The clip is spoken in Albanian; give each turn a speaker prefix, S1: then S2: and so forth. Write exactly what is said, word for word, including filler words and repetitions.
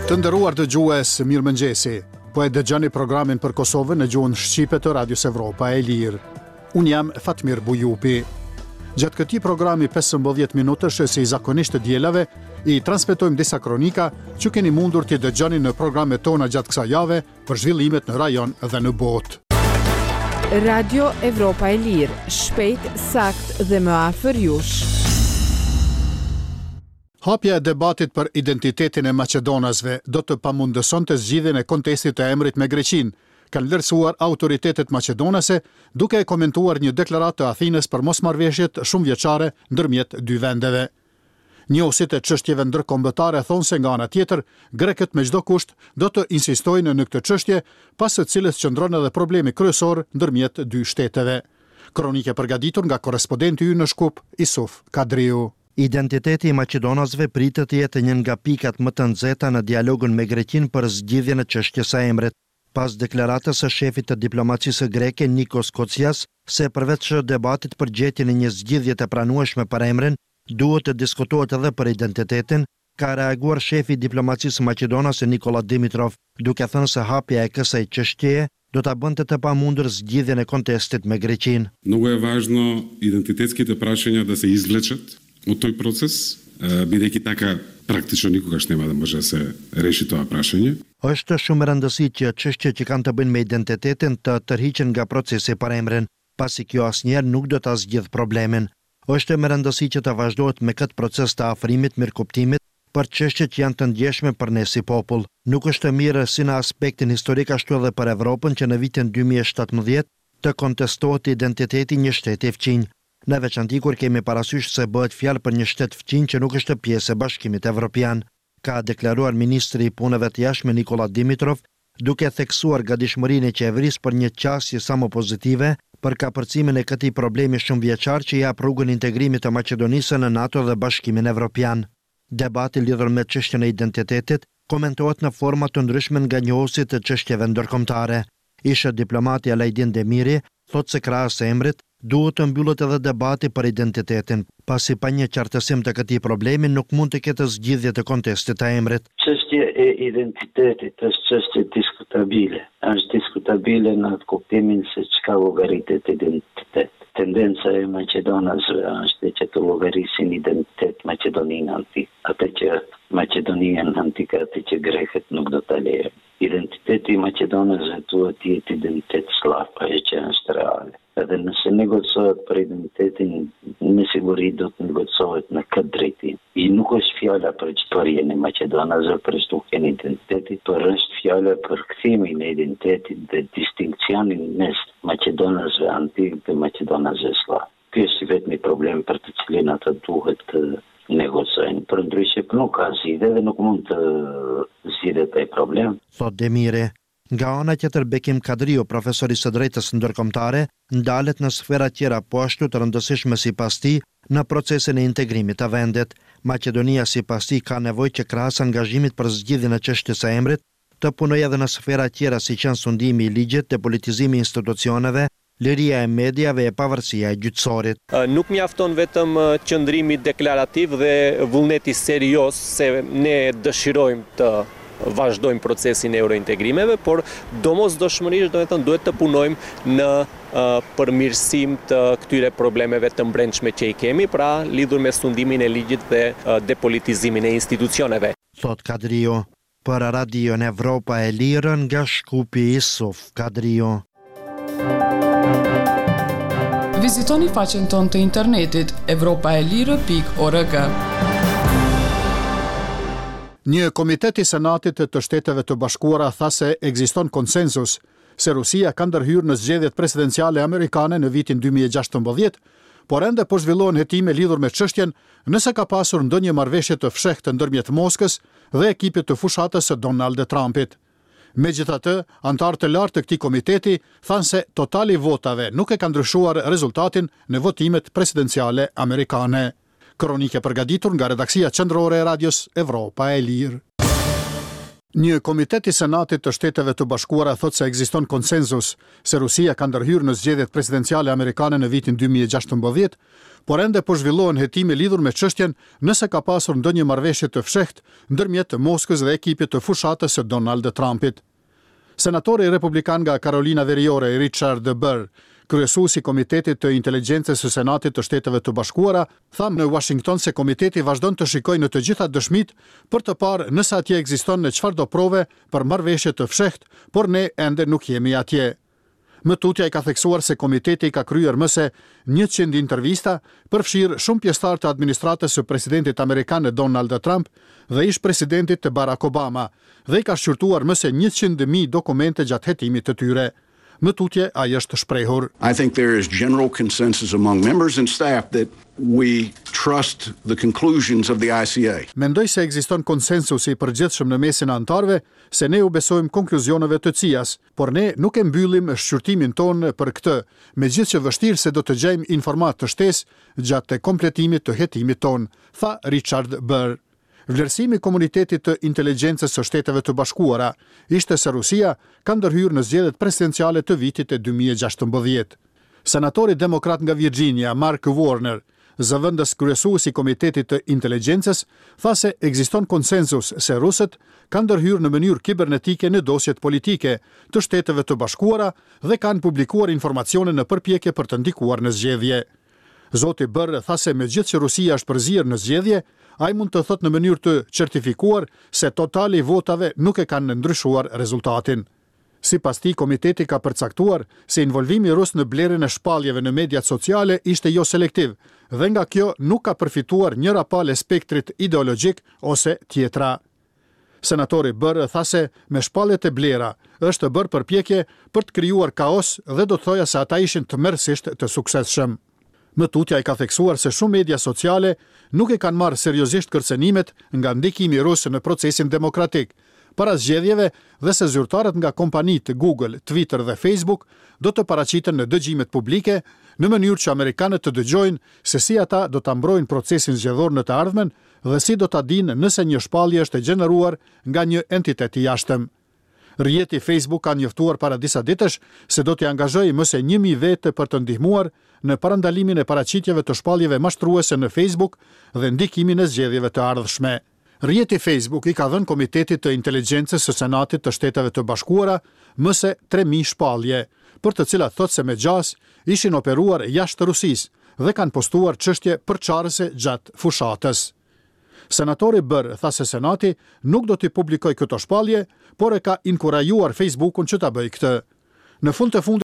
S1: Të nderuar dëgjues, mirëmëngjesi. Po e dëgjoni programin për Kosovën në gjuhën shqipe të Radios Evropa e Lirë. Unë jam Fatmir Bujupi. Gjatë këtij programi pesëmbëdhjetë minutësh si zakonisht të dielave, i transmetojmë disa kronika që keni mundur t'i dëgjoni në programet tona gjatë kësaj jave për zhvillimet në rajon dhe në botë.
S2: Radio Evropa e Lirë, shpejt, sakt dhe më afër jush.
S1: Hapja e debatit për identitetin e Maqedonasve do të pamundësonte zgjidhjen e kontestit të emrit me Greqinë, kanë vlerësuar autoritetet maqedonase, duke e komentuar një deklaratë të Athinës për mosmarrëveshjet shumëvjeçare ndërmjet dy vendeve. Njohësit e çështjeve ndërkombëtare thonë se nga ana tjetër, grekët me çdo kusht do të insistojnë në këtë çështje, pas së cilës qëndron edhe problemi kryesor ndërmjet dy shteteve. Kronike përgatitur nga korrespondenti ynë në Shkup, Isuf Kadriu.
S3: Identiteti i Maqedonasve pritet të jetë një nga pikat më të nxehta në dialogun me Greqinë për zgjidhjen e çështjes së emrit. Pas deklaratës së shefit të diplomacisë greke Nikos Kocias se përveç debatit për gjetjen e një zgjidhje të pranueshme për emrin, duhet të diskutohet edhe për identitetin, ka reaguar shefi i diplomacisë maqedonase Nikola Dimitrov, duke thënë se hapja e kësaj çështjeje do ta bënte të pamundur zgjidhjen e kontestit me Greqinë.
S4: Много е важно идентитетските прашања да се извлечат од тој процес, бидејќи така практично никогаш нема да може да се реши тоа прашање.
S3: Është shumë e rëndësishme që çështjet që kanë të bëjnë me identitetin të tërhiqen nga procesi për emrin, pasi kjo asnjëherë nuk do ta zgjidh problemin. Është më rëndësishme që të vazhdohet me këtë proces të afrimit, mirëkuptimit për çështjet që janë të ndjeshme për ne si popull. Nuk është mirë si në aspektin historik ashtu edhe për Evropën që në vitin dy mijë e shtatëmbëdhjetë të kontestohet identiteti një shteti fqinj. Në veçanti kur kemi parasysh se bëhet fjalë për një shtet fqinj që nuk është pjesë e Bashkimit Evropian, ka deklaruar ministri i punëve të jashtme Nikola Dimitrov, duke theksuar gatishmërinë e qeverisë për një qasje sa më pozitive për kapërcimin e këtij problemi shumëvjeçar që jap rrugën integrimit të Maqedonisë në NATO dhe Bashkimin Evropian. Debati lidhur me çështjen e identitetit komentohet në forma të ndryshme nga njohësit të çështjeve ndërkombëtare. Ishe diplomati Alajdin Demiri thotë se krahas emrit duhet të mbyllet edhe debati për identitetin, pasi pa një qartësim të këtij problemi nuk mund të ketë zgjidhje të kontestit të emrit.
S5: Çështja e identitetit është çështje diskutabile. Është diskutabile në atë kuptimin se çka llogaritet identitet. Tendenca e Maqedonasve është që të llogarisin identitet Maqedoninë antik, atë që Maqedoninë antike, atë që grekët nuk do ta lejojnë. Identiteti i Maqedonasve duhet të jetë identitet slav, ajo që është reale. Edhe nëse negociohet për identitetin, me siguri do të negociohet në këtë drejtim. I nuk është fjala për historien e Maqedonasve, për shtukjen e identitetit, por është fjala për kthimin e identitetit dhe distinkcionin mes Maqedonasve antik dhe Maqedonasve slav. Ky është vetëm problem për të cilin ata duhet të negocojnë. Për ndryshe nuk ka zgjidhje dhe nuk mund të zgjidhet ai problem.
S3: Thot Demiri. Nga ana tjetër Bekim Kadriu, profesor i së drejtës ndërkombëtare, ndalet në sfera tjera po ashtu të rëndësishme sipas tij në procesin e integrimit të vendit. Maqedonia sipas tij ka nevojë që krahas angazhimit për zgjidhjen e çështjes së emrit, të punojë edhe në sfera tjera si që sundimi i ligjit, depolitizimi i institucioneve, liria e mediave e pavarësia e gjyqësorit.
S6: Nuk mjafton vetëm qëndrimi deklarativ dhe vullneti serioz se ne dëshirojmë të vazhdojmë procesin e eurointegrimeve, por domosdoshmërisht do të thënë duhet të punojmë në uh, përmirësim të këtyre problemeve të brendshme që i kemi, pra lidhur me sundimin e ligjit dhe uh, depolitizimin e institucioneve.
S3: Thot Kadriu, për Radion Evropa e Lirë nga Shkupi, Isuf Kadriu.
S7: Vizitoni faqen tonë të internetit evropaelire pikë org.
S1: Një komitet i Senatit të Shteteve të Bashkuara tha se ekziston konsensus se Rusia ka ndërhyrë në zgjedhjet presidenciale amerikane në vitin dy mijë e gjashtëmbëdhjetë, por ende po zhvillohen hetime lidhur me çështjen nëse ka pasur ndonjë marrëveshje të fshehtë ndërmjet Moskës dhe ekipit të fushatës së Donald Trumpit. Megjithatë, antarët e lartë të këtij komiteti thanë se totali i votave nuk e ka ndryshuar rezultatin në votimet presidenciale amerikane. Kronike përgatitur nga redaksia qendrore e Radios Evropa e Lirë. Një komitet i Senatit të Shteteve të Bashkuara thot se ekziston konsenzus se Rusia ka ndërhyrë në zgjedhjet presidenciale amerikane në vitin dy mijë e gjashtëmbëdhjetë, por ende po zhvillohen hetime lidhur me çështjen nëse ka pasur ndonjë marrëveshje të fshehtë ndërmjet Moskës dhe ekipit të fushatës së Donald Trumpit. Senatori republikan nga Carolina Veriore, Richard Burr, kryesuesi i Komitetit të Inteligjencës së Senatit të Shteteve të Bashkuara, tha në Washington se komiteti vazhdon të shikojë në të gjitha dëshmitë për të parë nëse atje ekziston në çfarëdo prove për marrëveshje të fshehtë, por ne ende nuk jemi atje. Më tutja i ka theksuar se komiteti ka kryer më se njëqind intervista, përfshirë shumë pjesëtar të administratës së presidentit amerikan Donald Trump dhe ish presidentit të Barack Obama, dhe i ka shqyrtuar më se njëqind mijë dokumente gjatë hetimit të tyre. Më tutje ai është shprehur.
S8: I think there is general consensus among members and staff that we trust the conclusions of the I C A.
S1: Mendoj se ekziston konsensus i përgjithshëm në mesin e anëtarëve se ne u besojmë konkluzioneve të C I A-s, por ne nuk e mbyllim shqyrtimin ton për këtë, megjithëse vështirë se do të gjejmë informat të shtesë gjatë kompletimit të hetimit ton, tha Richard Burr. Vlerësimi i Komunitetit të Inteligjencës së Shteteve të Bashkuara ishte se Rusia ka ndërhyrë në zgjedhjet presidenciale të vitit e dy mijë e gjashtëmbëdhjetë. Senatori demokrat nga Virginia, Mark Warner, zëvendës kryesuesi i Komitetit të Inteligjencës, tha se ekziston konsensus se rusët kanë ndërhyrë në mënyrë kibernetike në dosjet politike të Shteteve të Bashkuara dhe kanë publikuar informacione në përpjekje për të ndikuar në zgjedhje. Zoti Burr tha se megjithëse Rusia është përzier në zgjedhje, ai mund të thotë në mënyrë të certifikuar se totali i votave nuk e kanë ndryshuar rezultatin. Sipas tij, komiteti ka përcaktuar se involvimi rus në blerjen e shpalljeve në mediat sociale ishte jo selektiv dhe nga kjo nuk ka përfituar njëra palë e spektrit ideologjik ose tjetra. Senatori Burr tha se me shpalljet e blera është bërë përpjekje për të krijuar kaos dhe do të thoja se ata ishin tmerrsisht të suksesshëm. Më tutja i ka theksuar se shumë media sociale nuk e kanë marrë seriozisht kërcënimet nga ndikimi rus në procesin demokratik, para zgjedhjeve dhe se zyrtarët nga kompanitë Google, Twitter dhe Facebook do të paraqiten në dëgjimet publike në mënyrë që amerikanët të dëgjojnë se si ata do ta mbrojnë procesin zgjedhor në të ardhmen dhe si do ta dinë nëse një shpallje është e gjeneruar nga një entitet i jashtëm. Rrjeti Facebook ka njoftuar para disa ditësh se do t'i angazhojë më se një mijë vete për të ndihmuar në parandalimin e paraqitjeve të shpalljeve mashtruese në Facebook dhe ndikimin e zgjedhjeve të ardhshme. Rrjeti Facebook i ka dhënë Komitetit të Inteligjencës së Senatit të Shteteve të Bashkuara më se tre mijë shpallje, për të cilat thotë se me gjas ishin operuar jashtë Rusisë dhe kanë postuar çështje përçarëse gjatë fushatës. Senatori Burr tha se Senati nuk do t'i publikojë këto shpallje, por e ka inkurajuar Facebookun që ta bëjë këtë. Në fund të fundit